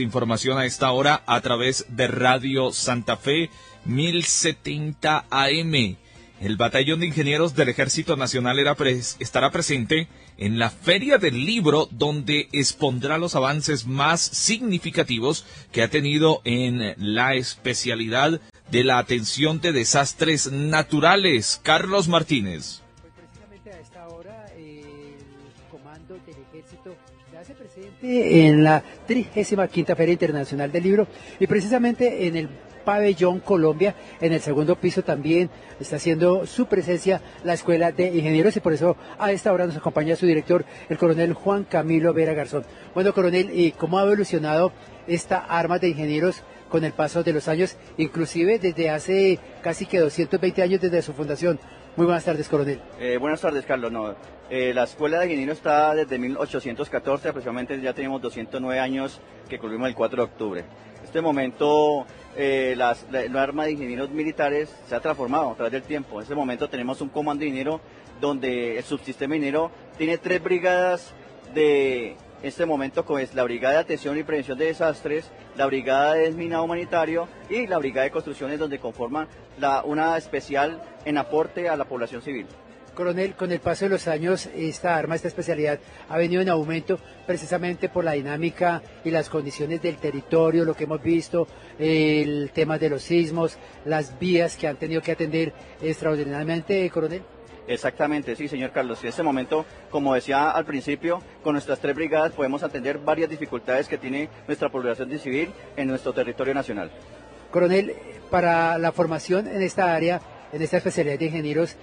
Información a esta hora a través de Radio Santa Fe 1070 AM. El Batallón de Ingenieros del Ejército Nacional estará presente en la Feria del Libro, donde expondrá los avances más significativos que ha tenido en la especialidad de la atención de desastres naturales. Carlos Martínez. Pues precisamente a esta hora el comando del Ejército se hace presente en la 35ª Feria Internacional del Libro y precisamente en el Pabellón Colombia, en el segundo piso también está haciendo su presencia la Escuela de Ingenieros y por eso a esta hora nos acompaña su director, el coronel Juan Camilo Vera Garzón. Bueno, coronel, ¿y cómo ha evolucionado esta arma de ingenieros con el paso de los años, inclusive desde hace casi que 220 años desde su fundación? Muy buenas tardes, coronel. Buenas tardes, Carlos. La Escuela de Ingenieros está desde 1814, aproximadamente ya tenemos 209 años que concluimos el 4 de octubre. En este momento la arma de ingenieros militares se ha transformado a través del tiempo. En este momento tenemos un comando de ingeniero donde el subsistema minero tiene 3 brigadas de... En este momento es la Brigada de Atención y Prevención de Desastres, la Brigada de Desminado Humanitario y la Brigada de Construcciones, donde conforman una especial en aporte a la población civil. Coronel, con el paso de los años, esta arma, esta especialidad ha venido en aumento precisamente por la dinámica y las condiciones del territorio, lo que hemos visto, el tema de los sismos, las vías que han tenido que atender extraordinariamente, coronel. Exactamente, sí, señor Carlos. En este momento, como decía al principio, con nuestras 3 brigadas podemos atender varias dificultades que tiene nuestra población civil en nuestro territorio nacional. Coronel, para la formación en esta área, en esta especialidad de ingenieros,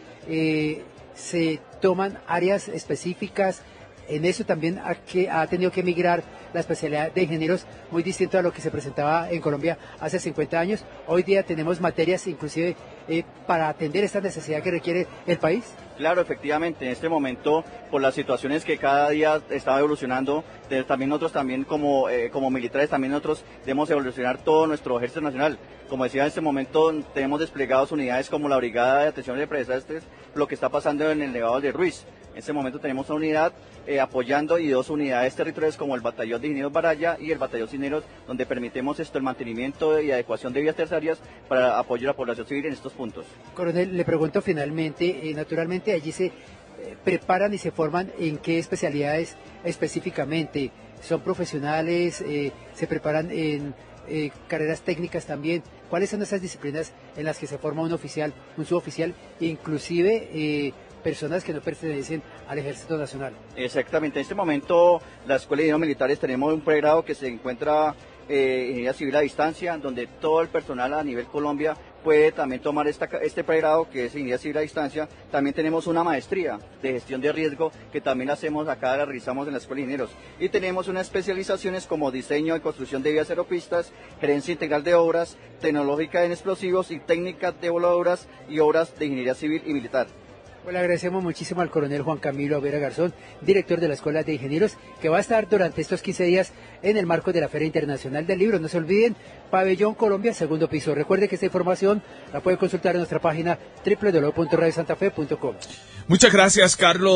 se toman áreas específicas. En eso también ha tenido que migrar la especialidad de ingenieros, muy distinto a lo que se presentaba en Colombia hace 50 años. Hoy día tenemos materias inclusive para atender esta necesidad que requiere el país. Claro, efectivamente, en este momento, por las situaciones que cada día estaba evolucionando, también nosotros como militares, también nosotros debemos evolucionar todo nuestro ejército nacional. Como decía, en este momento tenemos desplegados unidades como la Brigada de Atención de Desastres, lo que está pasando en el Nevado de Ruiz. En este momento tenemos una unidad apoyando y 2 unidades territoriales como el Batallón de Ingenieros Baraya y el Batallón de Ingenieros, donde permitimos el mantenimiento y adecuación de vías terciarias para apoyo a la población civil en estos puntos. Coronel, le pregunto finalmente, naturalmente allí se preparan y se forman en qué especialidades específicamente. ¿Son profesionales? ¿Se preparan en carreras técnicas también? ¿Cuáles son esas disciplinas en las que se forma un oficial, un suboficial, inclusive personas que no pertenecen al Ejército Nacional? Exactamente, en este momento la Escuela de Ingenieros Militares tenemos un pregrado que se encuentra Ingeniería Civil a Distancia, donde todo el personal a nivel Colombia puede también tomar este pregrado que es Ingeniería Civil a Distancia. También tenemos una maestría de gestión de riesgo que también la hacemos acá, la realizamos en la Escuela de Ingenieros. Y tenemos unas especializaciones como diseño y construcción de vías aeropistas, gerencia integral de obras, tecnológica en explosivos y técnicas de voladoras y obras de ingeniería civil y militar. Pues le agradecemos muchísimo al coronel Juan Camilo Vera Garzón, director de la Escuela de Ingenieros, que va a estar durante estos 15 días en el marco de la Feria Internacional del Libro. No se olviden, Pabellón Colombia, segundo piso. Recuerde que esta información la puede consultar en nuestra página www.radiosantafe.com. Muchas gracias, Carlos.